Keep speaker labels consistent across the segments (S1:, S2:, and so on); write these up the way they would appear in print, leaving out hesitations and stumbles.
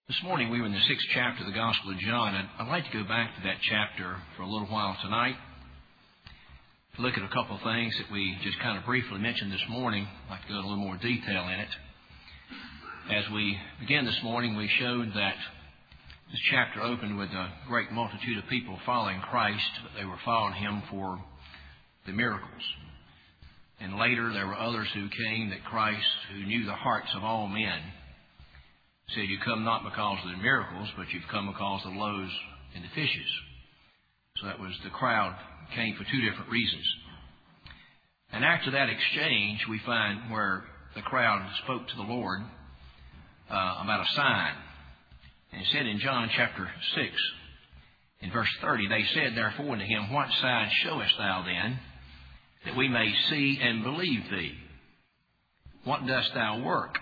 S1: This morning we were in the 6th chapter of the Gospel of John, and I'd like to go back to that chapter for a little while tonight to look at a couple of things that we just kind of briefly mentioned this morning. I'd like to go into a little more detail in it. As we began this morning, we showed that this chapter opened with a great multitude of people following Christ, but they were following Him for the miracles. And later there were others who came that Christ, who knew the hearts of all men, said, "You come not because of the miracles, but you've come because of the loaves and the fishes." So that was the crowd came for two different reasons. And after that exchange, we find where the crowd spoke to the Lord about a sign. And it said in John chapter 6, in verse 30, they said therefore unto him, "What sign showest thou then, that we may see and believe thee? What dost thou work?"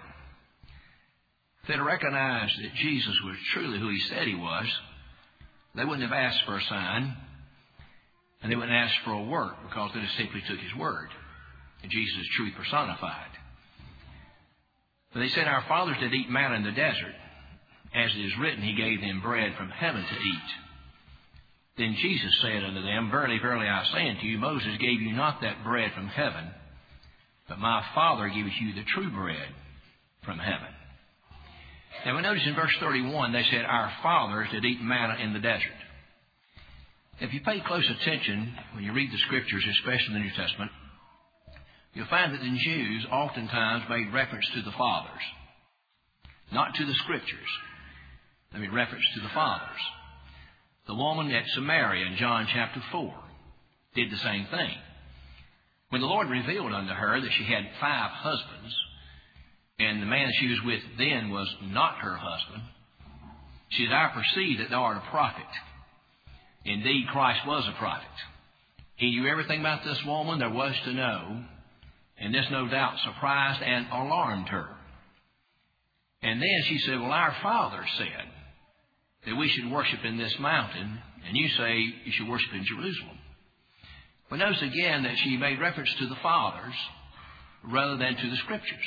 S1: If they'd recognized that Jesus was truly who He said He was, they wouldn't have asked for a sign, and they wouldn't ask for a work, because they just simply took His word. And Jesus is truth personified. But they said, "Our fathers did eat manna in the desert. As it is written, He gave them bread from heaven to eat." Then Jesus said unto them, "Verily, verily, I say unto you, Moses gave you not that bread from heaven, but my Father giveth you the true bread from heaven." Now we notice in verse 31, they said, "Our fathers did eat manna in the desert." If you pay close attention when you read the Scriptures, especially in the New Testament, you'll find that the Jews oftentimes made reference to the fathers, not to the Scriptures. They made reference to the fathers. The woman at Samaria in John chapter 4 did the same thing. When the Lord revealed unto her that she had 5 husbands, and the man she was with then was not her husband, she said, "I perceive that thou art a prophet." Indeed, Christ was a prophet. He knew everything about this woman there was to know, and this no doubt surprised and alarmed her. And then she said, "Well, our father said that we should worship in this mountain, and you say you should worship in Jerusalem." But notice again that she made reference to the fathers rather than to the Scriptures.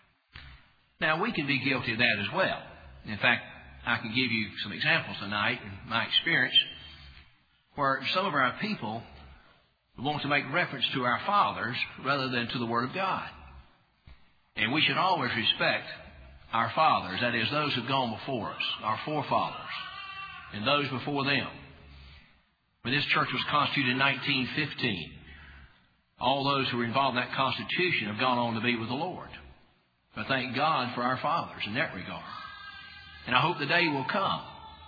S1: Now, we can be guilty of that as well. In fact, I can give you some examples tonight in my experience where some of our people want to make reference to our fathers rather than to the Word of God. And we should always respect our fathers, that is, those who have gone before us, our forefathers, and those before them. When this church was constituted in 1915, all those who were involved in that Constitution have gone on to be with the Lord. But thank God for our fathers in that regard. And I hope the day will come,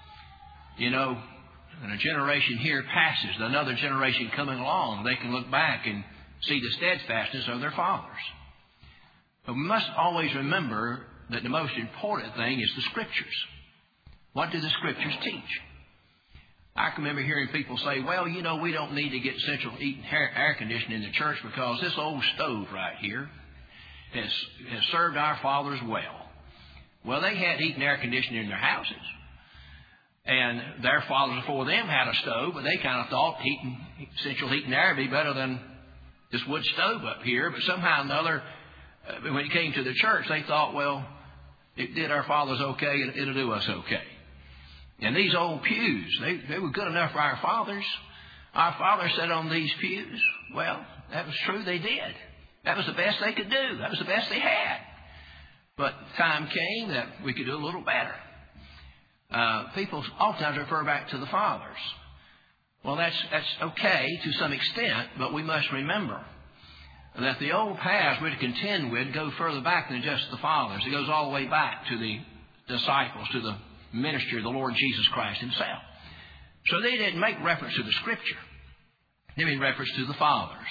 S1: when a generation here passes, another generation coming along, they can look back and see the steadfastness of their fathers. But we must always remember that the most important thing is the Scriptures. What do the Scriptures teach? I can remember hearing people say, "Well, we don't need to get central heat and air conditioning in the church because this old stove right here has served our fathers well." Well, they had heat and air conditioning in their houses. And their fathers before them had a stove, but they kind of thought central heat and air would be better than this wood stove up here. But somehow or another, when it came to the church, they thought, well, it did our fathers okay, and it'll do us okay. And these old pews, they were good enough for our fathers. Our fathers sat on these pews. Well, that was true, they did. That was the best they could do. That was the best they had. But time came that we could do a little better. People oftentimes refer back to the fathers. Well, that's okay to some extent, but we must remember that the old paths we're to contend with go further back than just the fathers. It goes all the way back to the disciples, to the ministry of the Lord Jesus Christ Himself. So they didn't make reference to the Scripture. They made reference to the fathers.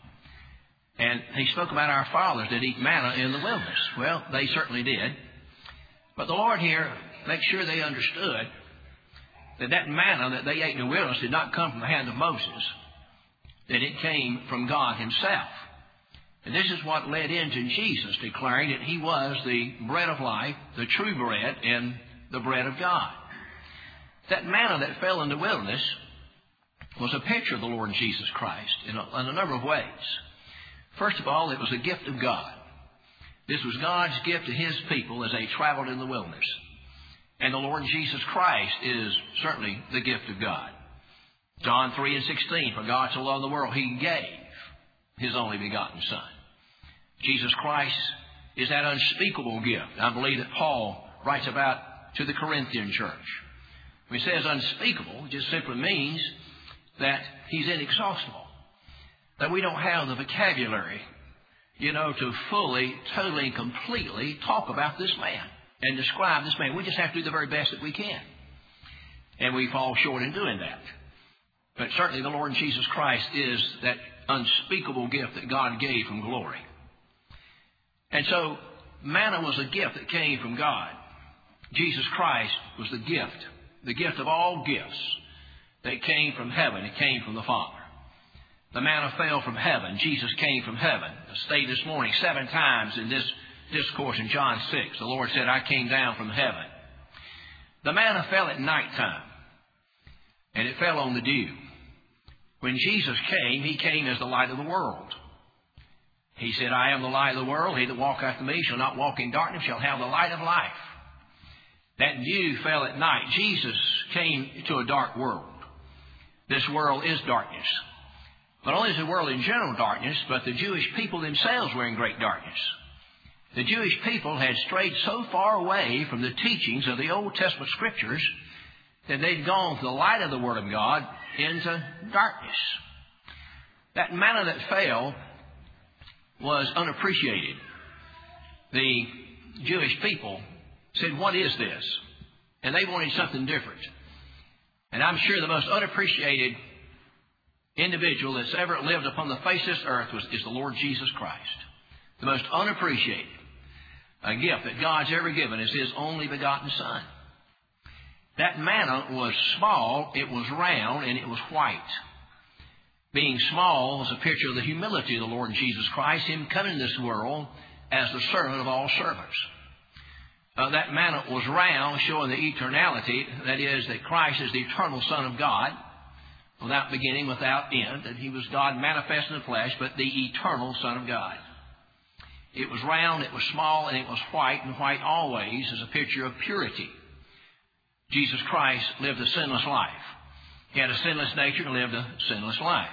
S1: And He spoke about our fathers that eat manna in the wilderness. Well, they certainly did. But the Lord here makes sure they understood that manna that they ate in the wilderness did not come from the hand of Moses, that it came from God Himself. And this is what led into Jesus declaring that He was the bread of life, the true bread, and the bread of God. That manna that fell in the wilderness was a picture of the Lord Jesus Christ in a number of ways. First of all, it was a gift of God. This was God's gift to His people as they traveled in the wilderness. And the Lord Jesus Christ is certainly the gift of God. John 3:16, for God so loved the world, He gave His only begotten Son. Jesus Christ is that unspeakable gift. I believe that Paul writes about to the Corinthian church. When he says unspeakable, it just simply means that He's inexhaustible. That we don't have the vocabulary, to fully, totally, and completely talk about this man and describe this man. We just have to do the very best that we can. And we fall short in doing that. But certainly the Lord Jesus Christ is that unspeakable gift that God gave from glory. And so manna was a gift that came from God. Jesus Christ was the gift of all gifts that came from heaven. It came from the Father. The manna fell from heaven. Jesus came from heaven. I stated this morning 7 times in this discourse in John 6. The Lord said, I came down from heaven. The manna fell at nighttime, and it fell on the dew. When Jesus came, He came as the light of the world. He said, I am the light of the world. He that walketh after me shall not walk in darkness, shall have the light of life. That dew fell at night. Jesus came to a dark world. This world is darkness. Not only is the world in general darkness, but the Jewish people themselves were in great darkness. The Jewish people had strayed so far away from the teachings of the Old Testament Scriptures that they'd gone from the light of the Word of God into darkness. That manna that fell was unappreciated. The Jewish people said, what is this? And they wanted something different. And I'm sure the most unappreciated individual that's ever lived upon the face of this earth is the Lord Jesus Christ. The most unappreciated gift that God's ever given is His only begotten Son. That manna was small, it was round, and it was white. Being small was a picture of the humility of the Lord Jesus Christ, Him coming in this world as the servant of all servants. That manna was round, showing the eternality, that is, that Christ is the eternal Son of God, without beginning, without end, that He was God manifest in the flesh, but the eternal Son of God. It was round, it was small, and it was white, and white always is a picture of purity. Jesus Christ lived a sinless life. He had a sinless nature and lived a sinless life.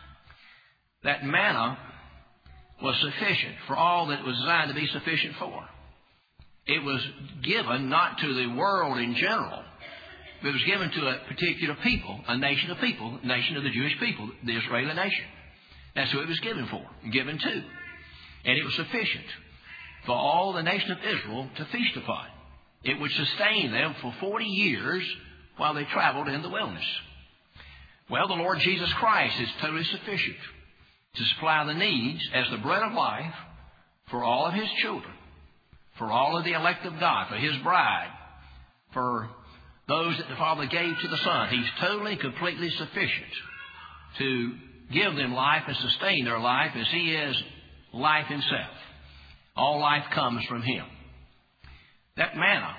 S1: That manna was sufficient for all that it was designed to be sufficient for. It was given not to the world in general, but it was given to a particular people, a nation of people, the nation of the Jewish people, the Israeli nation. That's who it was given for, given to. And it was sufficient for all the nation of Israel to feast upon. It would sustain them for 40 years while they traveled in the wilderness. Well, the Lord Jesus Christ is totally sufficient to supply the needs as the bread of life for all of His children, for all of the elect of God, for His bride, for those that the Father gave to the Son. He's totally, completely sufficient to give them life and sustain their life as He is life Himself. All life comes from Him. That manna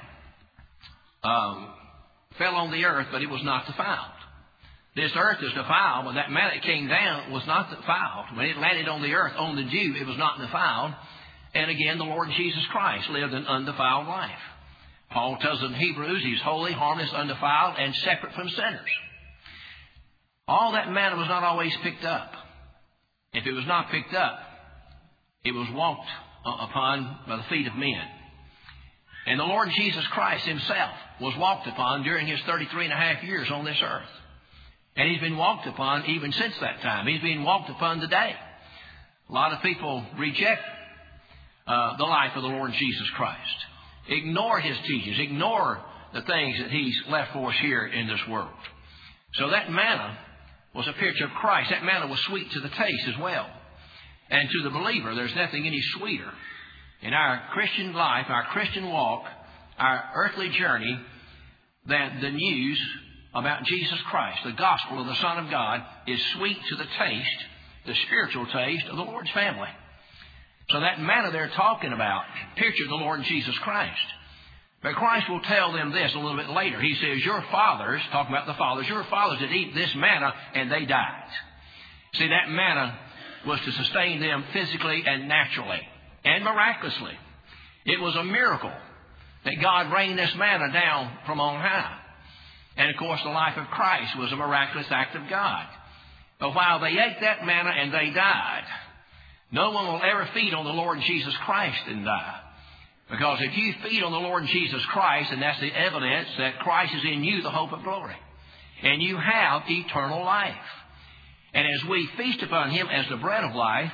S1: fell on the earth, but it was not defiled. This earth is defiled, but that manna that came down was not defiled. When it landed on the earth, on the dew, it was not defiled. And again, the Lord Jesus Christ lived an undefiled life. Paul tells us in Hebrews, He's holy, harmless, undefiled, and separate from sinners. All that manna was not always picked up. If it was not picked up, it was walked upon by the feet of men. And the Lord Jesus Christ Himself was walked upon during His 33 and a half years on this earth. And He's been walked upon even since that time. He's being walked upon today. A lot of people reject the life of the Lord Jesus Christ. Ignore His teachings. Ignore the things that He's left for us here in this world. So that manna was a picture of Christ. That manna was sweet to the taste as well. And to the believer, there's nothing any sweeter in our Christian life, our Christian walk, our earthly journey, than the news about Jesus Christ. The gospel of the Son of God is sweet to the taste, the spiritual taste of the Lord's family. So that manna they're talking about pictured the Lord Jesus Christ. But Christ will tell them this a little bit later. He says, your fathers, talking about the fathers, your fathers did eat this manna and they died. See, that manna was to sustain them physically and naturally and miraculously. It was a miracle that God rained this manna down from on high. And, of course, the life of Christ was a miraculous act of God. But while they ate that manna and they died, no one will ever feed on the Lord Jesus Christ and die. Because if you feed on the Lord Jesus Christ, and that's the evidence that Christ is in you, the hope of glory, and you have eternal life. And as we feast upon Him as the bread of life,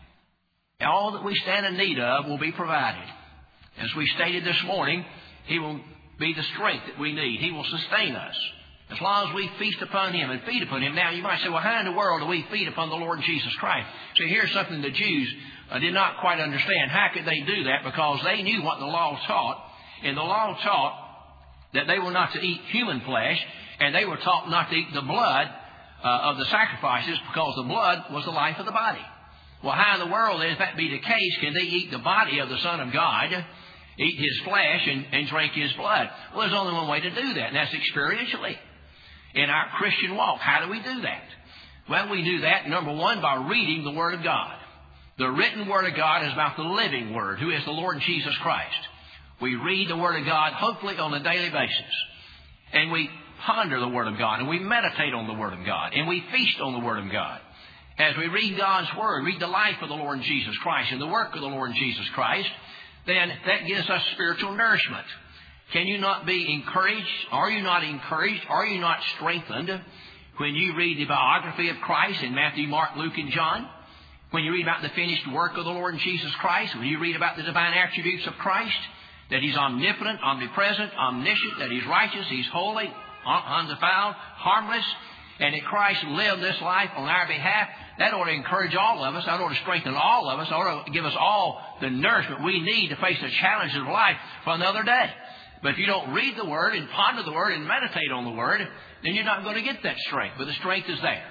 S1: all that we stand in need of will be provided. As we stated this morning, He will be the strength that we need. He will sustain us as long as we feast upon Him and feed upon Him. Now, you might say, well, how in the world do we feed upon the Lord Jesus Christ? So here's something the Jews did not quite understand. How could they do that? Because they knew what the law taught. And the law taught that they were not to eat human flesh, and they were taught not to eat the blood of the sacrifices, because the blood was the life of the body. Well, how in the world, if that be the case, can they eat the body of the Son of God, eat His flesh, and drink His blood? Well, there's only one way to do that, and that's experientially. In our Christian walk, how do we do that? Well, we do that, number one, by reading the Word of God. The written Word of God is about the living Word, who is the Lord Jesus Christ. We read the Word of God, hopefully on a daily basis. And we ponder the Word of God, and we meditate on the Word of God, and we feast on the Word of God. As we read God's Word, read the life of the Lord Jesus Christ and the work of the Lord Jesus Christ, then that gives us spiritual nourishment. Can you not be encouraged? Are you not encouraged? Are you not strengthened when you read the biography of Christ in Matthew, Mark, Luke, and John? When you read about the finished work of the Lord Jesus Christ? When you read about the divine attributes of Christ? That He's omnipotent, omnipresent, omniscient, that He's righteous, He's holy, undefiled, harmless, and that Christ lived this life on our behalf. That ought to encourage all of us. That ought to strengthen all of us. That ought to give us all the nourishment we need to face the challenges of life for another day. But if you don't read the Word and ponder the Word and meditate on the Word, then you're not going to get that strength. But the strength is there.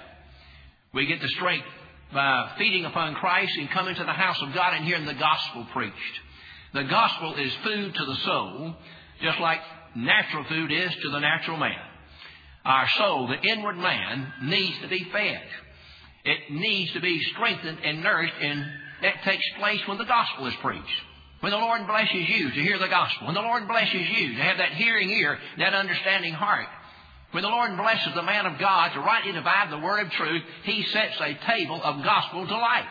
S1: We get the strength by feeding upon Christ and coming to the house of God and hearing the gospel preached. The gospel is food to the soul, just like natural food is to the natural man. Our soul, the inward man, needs to be fed. It needs to be strengthened and nourished, and that takes place when the gospel is preached. When the Lord blesses you to hear the gospel. When the Lord blesses you to have that hearing ear, that understanding heart. When the Lord blesses the man of God to rightly divide the word of truth, He sets a table of gospel delights.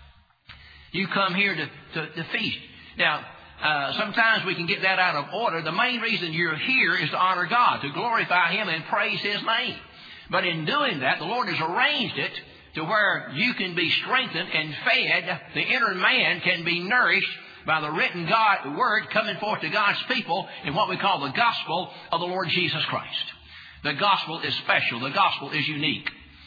S1: You come here to feast. Now, sometimes we can get that out of order. The main reason you're here is to honor God, to glorify Him and praise His name. But in doing that, the Lord has arranged it to where you can be strengthened and fed. The inner man can be nourished by the written God word coming forth to God's people in what we call the gospel of the Lord Jesus Christ. The gospel is special. The gospel is unique.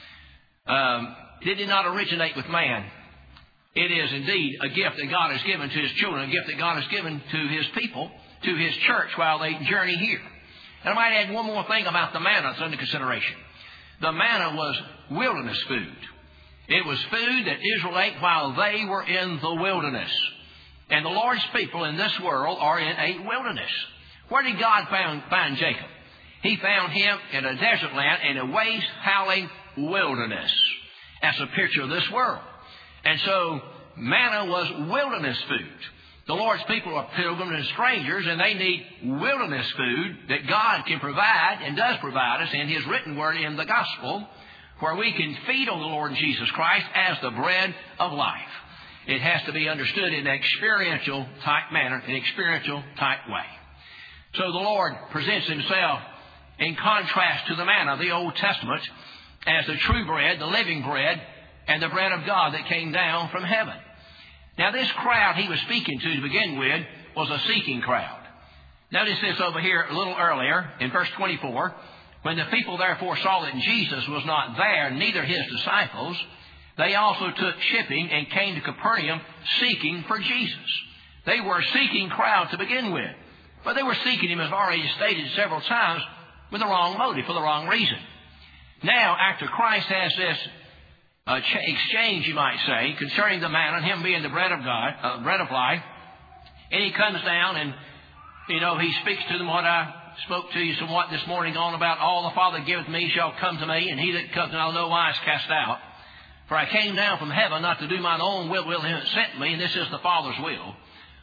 S1: It did not originate with man. It is indeed a gift that God has given to His children, a gift that God has given to His people, to His church while they journey here. And I might add one more thing about the manna that's under consideration. The manna was wilderness food. It was food that Israel ate while they were in the wilderness. And the Lord's people in this world are in a wilderness. Where did God find Jacob? He found him in a desert land, in a waste, howling wilderness. That's a picture of this world. And so manna was wilderness food. The Lord's people are pilgrims and strangers, and they need wilderness food that God can provide and does provide us in His written word in the gospel, where we can feed on the Lord Jesus Christ as the bread of life. It has to be understood in an experiential type manner, an experiential type way. So the Lord presents Himself in contrast to the manna of the Old Testament as the true bread, the living bread, and the bread of God that came down from heaven. Now this crowd He was speaking to begin with was a seeking crowd. Notice this over here a little earlier in verse 24. When the people therefore saw that Jesus was not there, neither His disciples, they also took shipping and came to Capernaum seeking for Jesus. They were a seeking crowd to begin with. But they were seeking Him, as already stated several times, with the wrong motive, for the wrong reason. Now, after Christ has this exchange, you might say, concerning the manna and Him being the bread of God, bread of life, and He comes down and, He speaks to them what I spoke to you somewhat this morning on about all the Father giveth me shall come to me, and he that comes I'll no wise cast out. For I came down from heaven not to do mine own will, Him that sent me, and this is the Father's will.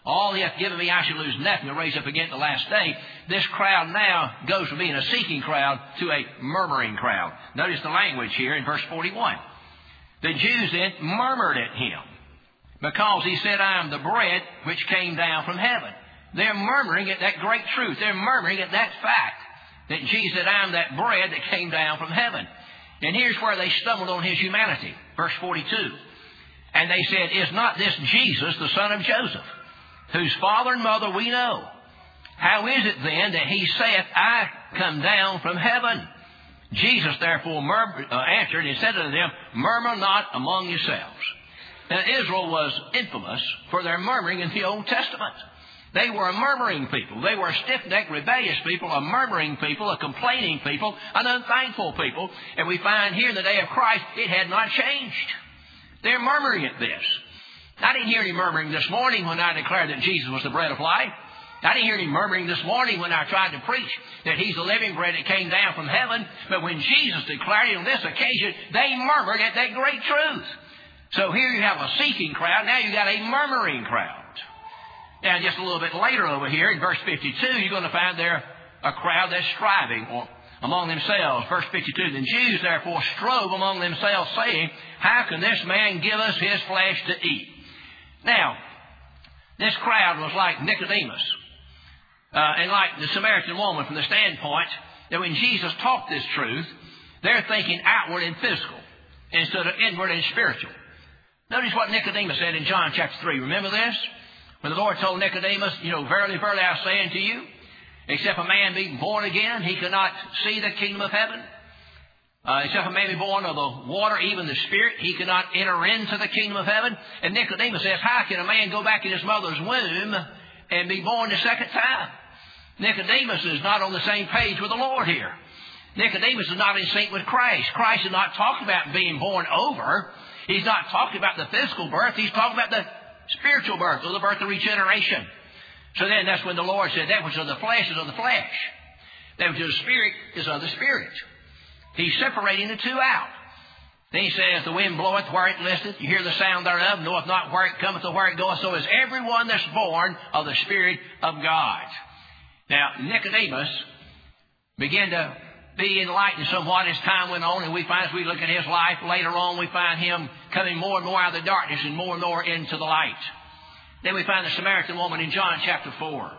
S1: All he hath given me, I shall lose nothing to raise up again at the last day. This crowd now goes from being a seeking crowd to a murmuring crowd. Notice the language here in verse 41. The Jews then murmured at him, because he said, I am the bread which came down from heaven. They're murmuring at that great truth. They're murmuring at that fact that Jesus said, I am that bread that came down from heaven. And here's where they stumbled on his humanity. Verse 42. And they said, is not this Jesus, the son of Joseph, whose father and mother we know? How is it then that he saith, I come down from heaven? Jesus therefore answered and said unto them, murmur not among yourselves. Now Israel was infamous for their murmuring in the Old Testament. They were a murmuring people. They were a stiff-necked, rebellious people, a murmuring people, a complaining people, an unthankful people. And we find here in the day of Christ, it had not changed. They're murmuring at this. I didn't hear any murmuring this morning when I declared that Jesus was the bread of life. I didn't hear any murmuring this morning when I tried to preach that he's the living bread that came down from heaven. But when Jesus declared it on this occasion, they murmured at that great truth. So here you have a seeking crowd. Now you got a murmuring crowd. Now just a little bit later over here in verse 52, you're going to find there a crowd that's striving among themselves. Verse 52, the Jews therefore strove among themselves, saying, how can this man give us his flesh to eat? Now, this crowd was like Nicodemus and like the Samaritan woman from the standpoint that when Jesus taught this truth, they're thinking outward and physical instead of inward and spiritual. Notice what Nicodemus said in John chapter 3. Remember this? When the Lord told Nicodemus, verily, verily, I say unto you, except a man be born again, he cannot see the kingdom of heaven. Except a man be born of the water, even the Spirit, he cannot enter into the kingdom of heaven. And Nicodemus says, how can a man go back in his mother's womb and be born the second time? Nicodemus is not on the same page with the Lord here. Nicodemus is not in sync with Christ. Christ is not talking about being born over. He's not talking about the physical birth. He's talking about the spiritual birth, or the birth of regeneration. So then that's when the Lord said, that which is of the flesh is of the flesh. That which is of the Spirit is of the Spirit. He's separating the two out. Then he says, the wind bloweth where it listeth, you hear the sound thereof, knoweth not where it cometh or where it goeth, so is everyone that's born of the Spirit of God. Now, Nicodemus began to be enlightened somewhat as time went on, and we find as we look at his life later on, we find him coming more and more out of the darkness and more into the light. Then we find the Samaritan woman in John chapter 4.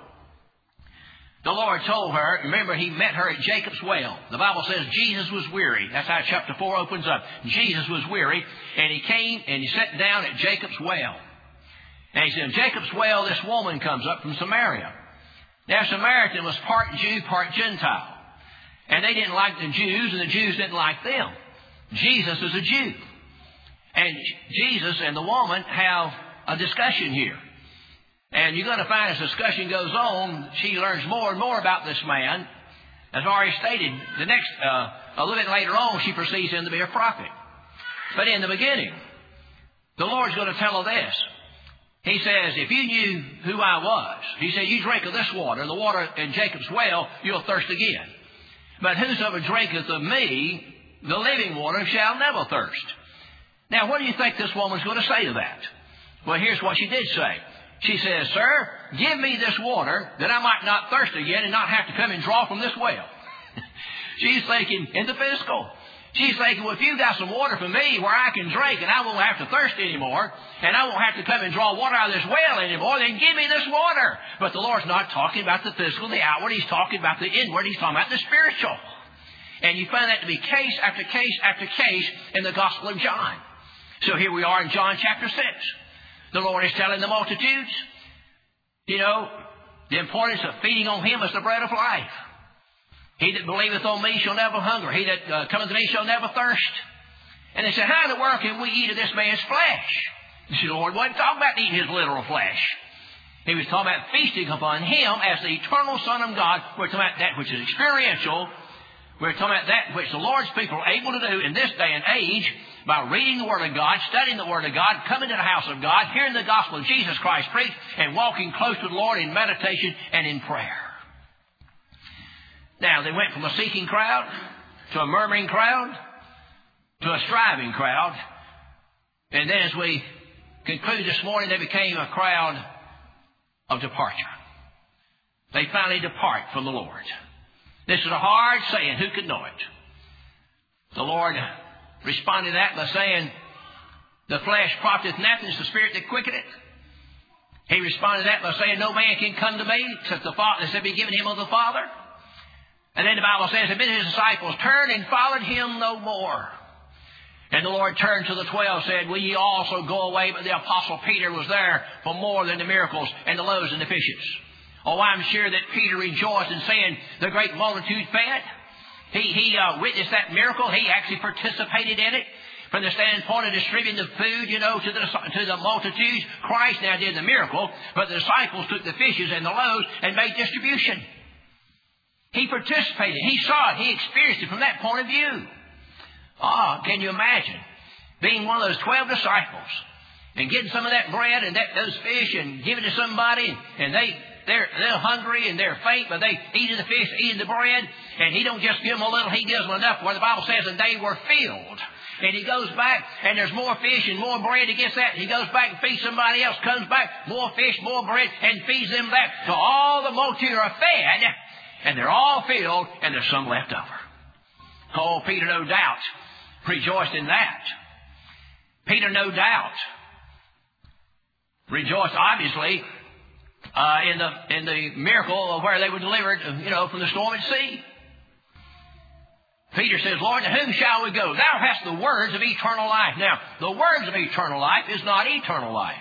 S1: The Lord told her, remember, he met her at Jacob's well. The Bible says Jesus was weary. That's how chapter 4 opens up. Jesus was weary, and he came and he sat down at Jacob's well. And he said, Jacob's well, this woman comes up from Samaria. Now, Samaritan was part Jew, part Gentile. And they didn't like the Jews, and the Jews didn't like them. Jesus is a Jew. And Jesus and the woman have a discussion here. And you're going to find as discussion goes on, she learns more and more about this man. As already stated, the next, a little bit later on, she perceives him to be a prophet. But in the beginning, the Lord's going to tell her this. He says, if you knew who I was, he said, you drink of this water, the water in Jacob's well, you'll thirst again. But whosoever drinketh of me, the living water, shall never thirst. Now, what do you think this woman's going to say to that? Well, here's what she did say. She says, sir, give me this water that I might not thirst again and not have to come and draw from this well. She's thinking in the physical. She's thinking, well, if you got some water for me where I can drink and I won't have to thirst anymore, and I won't have to come and draw water out of this well anymore, then give me this water. But the Lord's not talking about the physical, the outward. He's talking about the inward. He's talking about the spiritual. And you find that to be case after case after case in the Gospel of John. So here we are in John chapter 6. The Lord is telling the multitudes, the importance of feeding on Him as the bread of life. He that believeth on me shall never hunger. He that cometh to me shall never thirst. And they said, how in the world can we eat of this man's flesh? You see, the Lord wasn't talking about eating His literal flesh. He was talking about feasting upon Him as the eternal Son of God. We're talking about that which is experiential. We're talking about that which the Lord's people are able to do in this day and age by reading the Word of God, studying the Word of God, coming to the house of God, hearing the gospel of Jesus Christ preached, and walking close to the Lord in meditation and in prayer. Now, they went from a seeking crowd to a murmuring crowd to a striving crowd. And then as we conclude this morning, they became a crowd of departure. They finally depart from the Lord. This is a hard saying. Who could know it? The Lord responded to that by saying, the flesh profiteth nothing, it's the Spirit that quickeneth. He responded to that by saying, no man can come to me except the Father, except be given him of the Father. And then the Bible says, and then his disciples turned and followed him no more. And the Lord turned to the 12 and said, will ye also go away? But the Apostle Peter was there for more than the miracles and the loaves and the fishes. Oh, I'm sure that Peter rejoiced in seeing the great multitude fed. He witnessed that miracle. He actually participated in it from the standpoint of distributing the food, to the multitudes. Christ now did the miracle, but the disciples took the fishes and the loaves and made distribution. He participated. He saw it. He experienced it from that point of view. Can you imagine being one of those 12 disciples and getting some of that bread and those fish and giving it to somebody, and they're hungry and they're faint, but they eating the fish, eating the bread, and he don't just give them a little, he gives them enough, where the Bible says, and they were filled. And he goes back, and there's more fish and more bread. He gets that. He goes back and feeds somebody else, comes back, more fish, more bread, and feeds them that. So all the multitude are fed, and they're all filled, and there's some left over. Oh, Peter, no doubt, rejoiced in that. Peter, no doubt, rejoiced, obviously, in the miracle of where they were delivered, from the storm at sea. Peter says, Lord, to whom shall we go? Thou hast the words of eternal life. Now, the words of eternal life is not eternal life.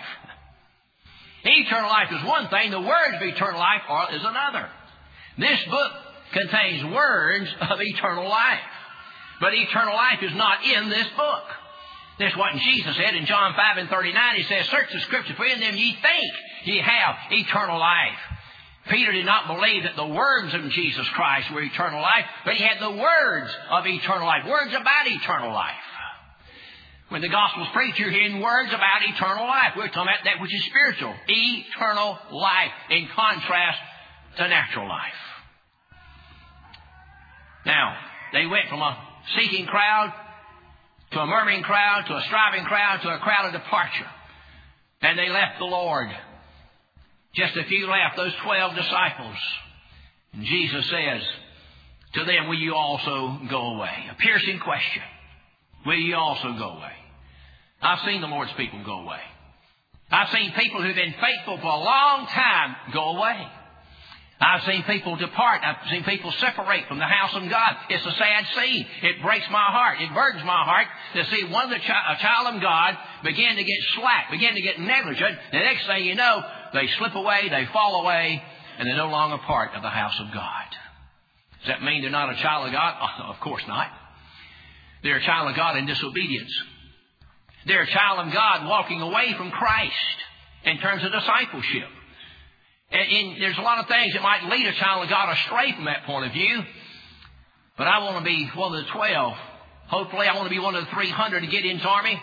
S1: Eternal life is one thing. The words of eternal life is another. This book contains words of eternal life. But eternal life is not in this book. This is what Jesus said in John 5:39. He says, search the Scripture, for in them ye think ye have eternal life. Peter did not believe that the words of Jesus Christ were eternal life, but he had the words of eternal life, words about eternal life. When the gospel's preached, you're hearing words about eternal life. We're talking about that which is spiritual, eternal life, in contrast to natural life. Now, they went from a seeking crowd to a murmuring crowd, to a striving crowd, to a crowd of departure. And they left the Lord. Just a few left, those 12 disciples. And Jesus says to them, will you also go away? A piercing question. Will you also go away? I've seen the Lord's people go away. I've seen people who've been faithful for a long time go away. I've seen people depart. I've seen people separate from the house of God. It's a sad scene. It breaks my heart. It burdens my heart to see a child of God begin to get slack, begin to get negligent. The next thing you know, they slip away, they fall away, and they're no longer part of the house of God. Does that mean they're not a child of God? Of course not. They're a child of God in disobedience. They're a child of God walking away from Christ in terms of discipleship. And there's a lot of things that might lead a child of God astray from that point of view. But I want to be one of the 12. Hopefully I want to be one of the 300 to get into Army.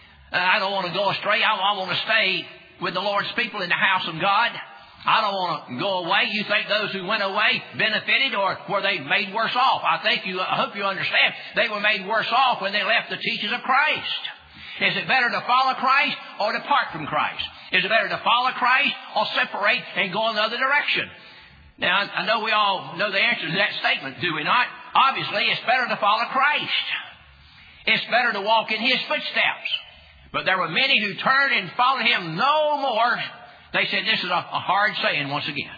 S1: I don't want to go astray. I want to stay with the Lord's people in the house of God. I don't want to go away. You think those who went away benefited, or were they made worse off? I hope you understand. They were made worse off when they left the teachings of Christ. Is it better to follow Christ or depart from Christ? Is it better to follow Christ or separate and go in the other direction? Now, I know we all know the answer to that statement, do we not? Obviously, it's better to follow Christ. It's better to walk in His footsteps. But there were many who turned and followed Him no more. They said, this is a hard saying once again.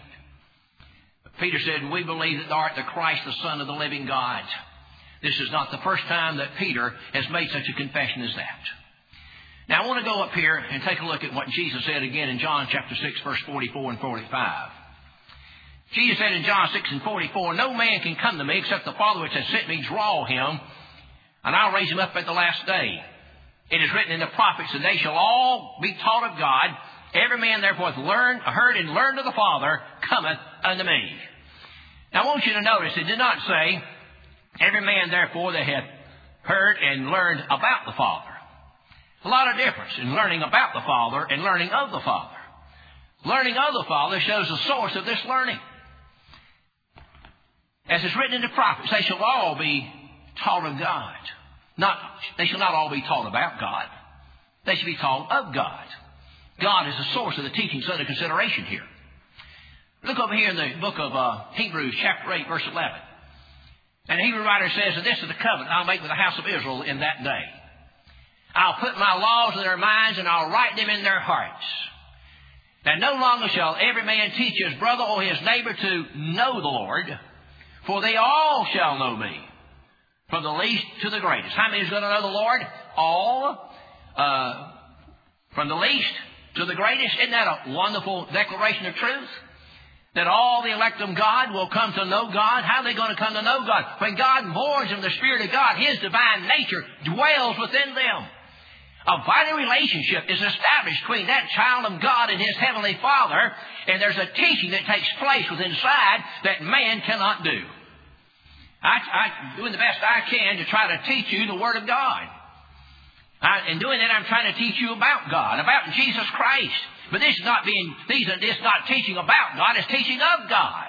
S1: But Peter said, we believe that thou art the Christ, the Son of the living God. This is not the first time that Peter has made such a confession as that. Now, I want to go up here and take a look at what Jesus said again in John chapter 6, verse 44 and 45. Jesus said in John 6 and 44, no man can come to me except the Father which has sent me draw him, and I'll raise him up at the last day. It is written in the prophets that they shall all be taught of God. Every man therefore hath heard and learned of the Father cometh unto me. Now, I want you to notice it did not say, every man therefore that hath heard and learned about the Father. A lot of difference in learning about the Father and learning of the Father. Learning of the Father shows the source of this learning. As it's written in the prophets, they shall all be taught of God. They shall not all be taught about God. They shall be taught of God. God is the source of the teachings under consideration here. Look over here in the book of Hebrews, chapter 8, verse 11. And the Hebrew writer says, "And this is the covenant I'll make with the house of Israel in that day. I'll put my laws in their minds, and I'll write them in their hearts. And no longer shall every man teach his brother or his neighbor to know the Lord, for they all shall know me, from the least to the greatest." How many is going to know the Lord? All. From the least to the greatest. Isn't that a wonderful declaration of truth? That all the elect of God will come to know God. How are they going to come to know God? When God pours them the Spirit of God, His divine nature dwells within them. A vital relationship is established between that child of God and his Heavenly Father, and there's a teaching that takes place within inside that man cannot do. I'm doing the best I can to try to teach you the Word of God. In doing that, I'm trying to teach you about God, about Jesus Christ. But this is not teaching about God, it's teaching of God.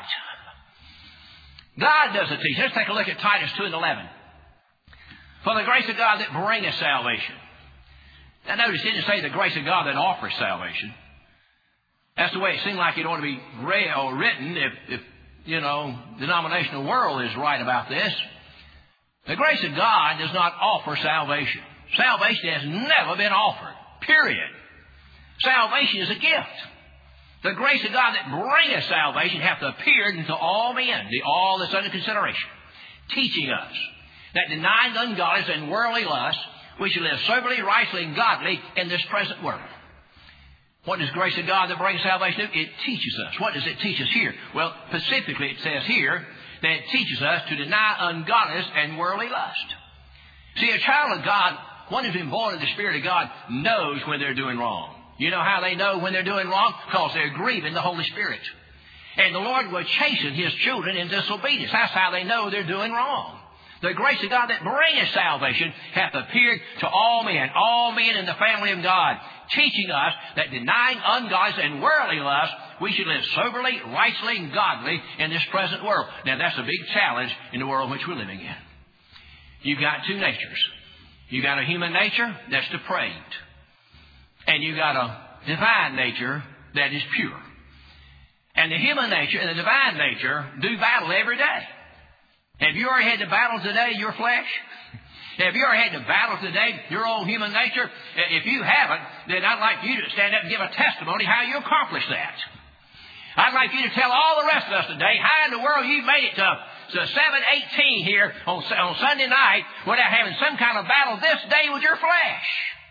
S1: God does the teaching. Let's take a look at Titus 2:11. "For the grace of God that bringeth salvation." Now notice it didn't say the grace of God that offers salvation. That's the way it seemed like it ought to be read or written if the denominational world is right about this. The grace of God does not offer salvation. Salvation has never been offered. Period. Salvation is a gift. The grace of God that bringeth salvation hath appeared unto all men, the all that's under consideration, teaching us that denying ungodliness and worldly lust, we should live soberly, righteously, and godly in this present world. What is grace of God that brings salvation do? It teaches us. What does it teach us here? Well, specifically it says here that it teaches us to deny ungodliness and worldly lust. See, a child of God, one who's been born of the Spirit of God, knows when they're doing wrong. You know how they know when they're doing wrong? Because they're grieving the Holy Spirit. And the Lord will chasten His children in disobedience. That's how they know they're doing wrong. The grace of God that bringeth salvation hath appeared to all men in the family of God, teaching us that denying ungodliness and worldly lust, we should live soberly, righteously, and godly in this present world. Now, that's a big challenge in the world in which we're living in. You've got two natures. You've got a human nature that's depraved. And you've got a divine nature that is pure. And the human nature and the divine nature do battle every day. Have you already had to battle today your flesh? Have you already had to battle today your old human nature? If you haven't, then I'd like you to stand up and give a testimony how you accomplished that. I'd like you to tell all the rest of us today how in the world you made it to 7:18 here on Sunday night without having some kind of battle this day with your flesh.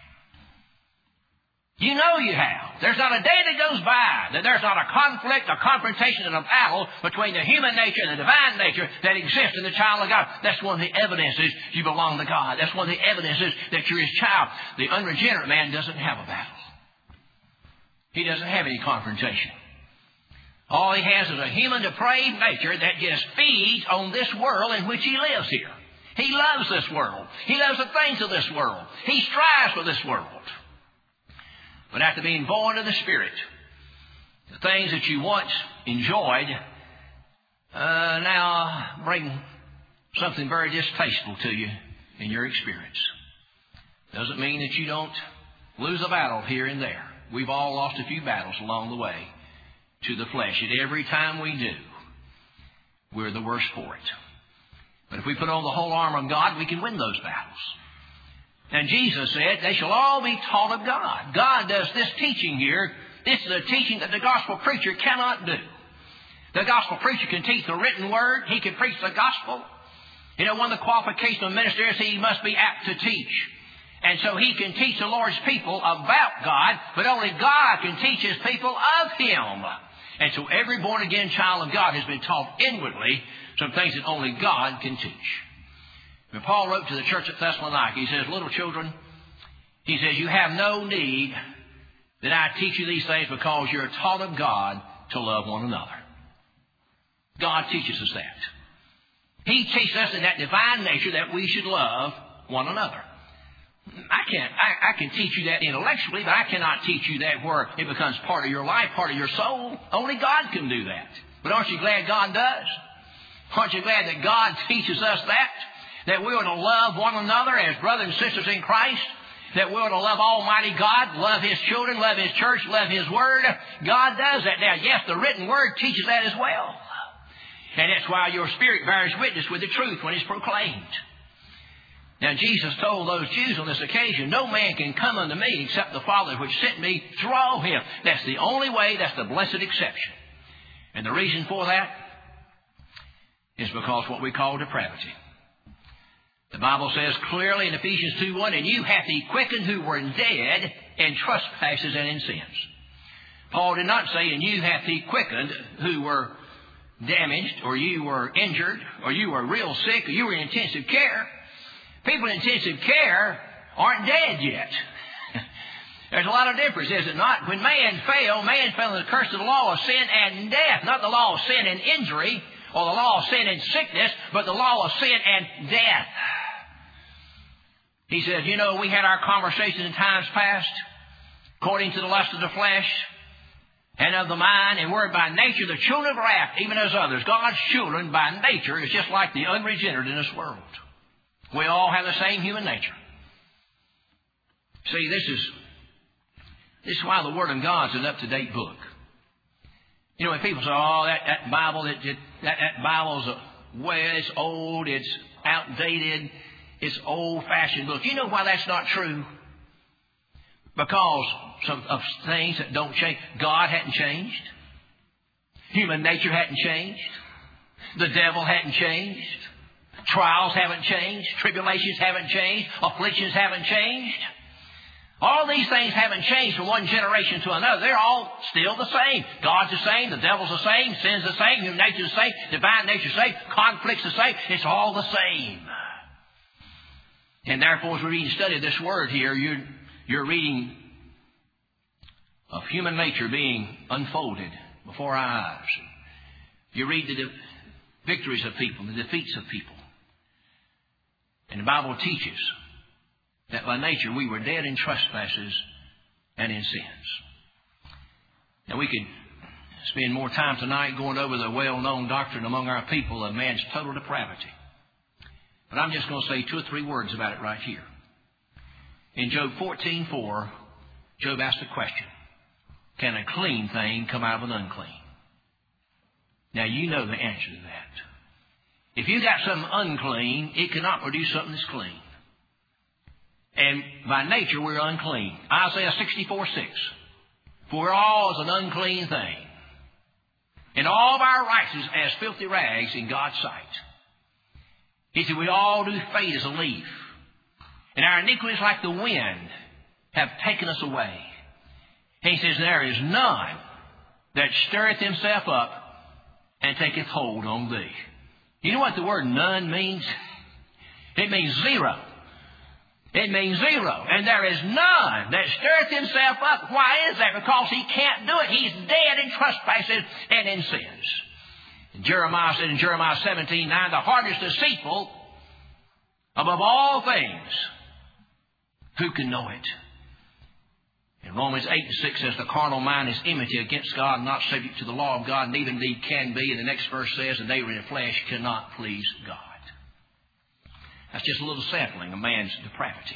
S1: You know you have. There's not a day that goes by that there's not a conflict, a confrontation, and a battle between the human nature and the divine nature that exists in the child of God. That's one of the evidences you belong to God. That's one of the evidences that you're His child. The unregenerate man doesn't have a battle. He doesn't have any confrontation. All he has is a human depraved nature that just feeds on this world in which he lives here. He loves this world. He loves the things of this world. He strives for this world. But after being born of the Spirit, the things that you once enjoyed now bring something very distasteful to you in your experience. Doesn't mean that you don't lose a battle here and there. We've all lost a few battles along the way to the flesh. And every time we do, we're the worse for it. But if we put on the whole armor of God, we can win those battles. And Jesus said, they shall all be taught of God. God does this teaching here. This is a teaching that the gospel preacher cannot do. The gospel preacher can teach the written word. He can preach the gospel. You know, one of the qualifications of a minister is he must be apt to teach. And so he can teach the Lord's people about God, but only God can teach His people of Him. And so every born-again child of God has been taught inwardly some things that only God can teach. When Paul wrote to the church at Thessalonica, he says, little children, he says, you have no need that I teach you these things because you're taught of God to love one another. God teaches us that. He teaches us in that divine nature that we should love one another. I can teach you that intellectually, but I cannot teach you that where it becomes part of your life, part of your soul. Only God can do that. But aren't you glad God does? Aren't you glad that God teaches us that? That we are to love one another as brothers and sisters in Christ? that we're to love Almighty God, love His children, love His church, love His Word. God does that. Now, yes, the written Word teaches that as well. And that's why your spirit bears witness with the truth when it's proclaimed. Now, Jesus told those Jews on this occasion, no man can come unto me except the Father which sent me draw him. That's the only way. That's the blessed exception. And the reason for that is because what we call depravity. The Bible says clearly in Ephesians 2:1, and you hath He quickened who were dead in trespasses and in sins. Paul did not say, and you hath He quickened who were damaged, or you were injured, or you were real sick, or you were in intensive care. People in intensive care aren't dead yet. There's a lot of difference, is it not? When man fell in the curse of the law of sin and death. Not the law of sin and injury, or the law of sin and sickness, but the law of sin and death. He says, you know, we had our conversation in times past, according to the lust of the flesh and of the mind, and we're by nature the children of wrath, even as others. God's children by nature is just like the unregenerate in this world. We all have the same human nature. See, this is why the Word of God is an up-to-date book. You know, when people say, oh, that Bible, that Bible's it's old, it's outdated, it's old-fashioned book. You know why that's not true? Because of things that don't change. God hadn't changed. Human nature hadn't changed. The devil hadn't changed. Trials haven't changed. Tribulations haven't changed. Afflictions haven't changed. All these things haven't changed from one generation to another. They're all still the same. God's the same. The devil's the same. Sin's the same. Human nature's the same. Divine nature's the same. Conflict's the same. It's all the same. And therefore, as we read and study this word here, you're reading of human nature being unfolded before our eyes. You read the victories of people, the defeats of people. And the Bible teaches that by nature we were dead in trespasses and in sins. Now we could spend more time tonight going over the well-known doctrine among our people of man's total depravity. But I'm just going to say 2 or 3 words about it right here. In Job 14:4, Job asked a question. Can a clean thing come out of an unclean? Now you know the answer to that. If you got something unclean, it cannot produce something that's clean. And by nature, we're unclean. Isaiah 64:6. For all is an unclean thing, and all of our righteousness as filthy rags in God's sight. He said, we all do fade as a leaf, and our iniquities like the wind have taken us away. He says, there is none that stirreth himself up and taketh hold on thee. You know what the word none means? It means zero. It means zero. And there is none that stirreth himself up. Why is that? Because he can't do it. He's dead in trespasses and in sins. And Jeremiah said in Jeremiah 17:9, the heart is deceitful above all things. Who can know it? And Romans 8:6 says the carnal mind is enmity against God, not subject to the law of God, neither indeed can be. And the next verse says, and they who are in the flesh cannot please God. That's just a little sampling of man's depravity.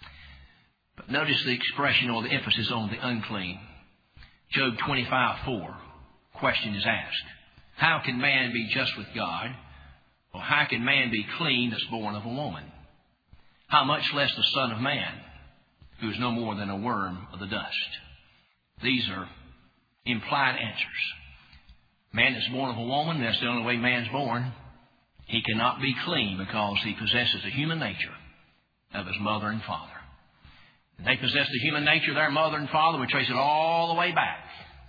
S1: But notice the expression or the emphasis on the unclean. Job 25:4, question is asked. How can man be just with God? Or how can man be clean that's born of a woman? How much less the Son of Man, who is no more than a worm of the dust? These are implied answers. Man that's born of a woman, that's the only way man's born. He cannot be clean because he possesses the human nature of his mother and father. And they possess the human nature of their mother and father. We trace it all the way back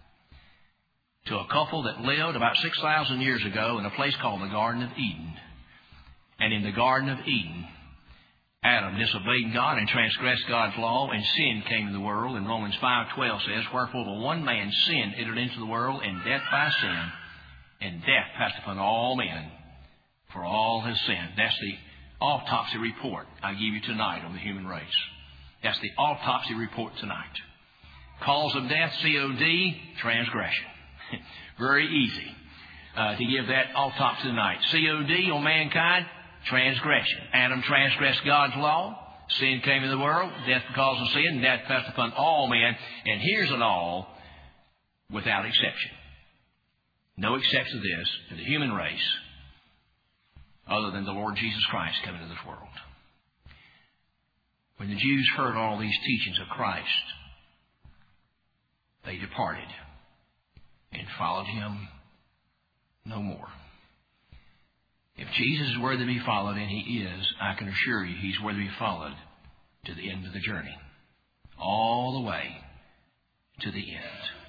S1: to a couple that lived about 6,000 years ago in a place called the Garden of Eden. And in the Garden of Eden, Adam disobeyed God and transgressed God's law, and sin came into the world. And Romans 5:12 says, wherefore the one man's sin entered into the world, and death by sin, and death passed upon all men, for all has sinned. That's the autopsy report I give you tonight on the human race. That's the autopsy report tonight. Cause of death, COD, transgression. Very easy to give that autopsy tonight. COD on mankind, transgression. Adam transgressed God's law. Sin came into the world, death because of sin, death passed upon all men. And here's an all without exception. No exception to this, to the human race, other than the Lord Jesus Christ coming into this world. When the Jews heard all these teachings of Christ, they departed and followed him no more. If Jesus is worthy to be followed, and he is, I can assure you he's worthy to be followed to the end of the journey. All the way to the end.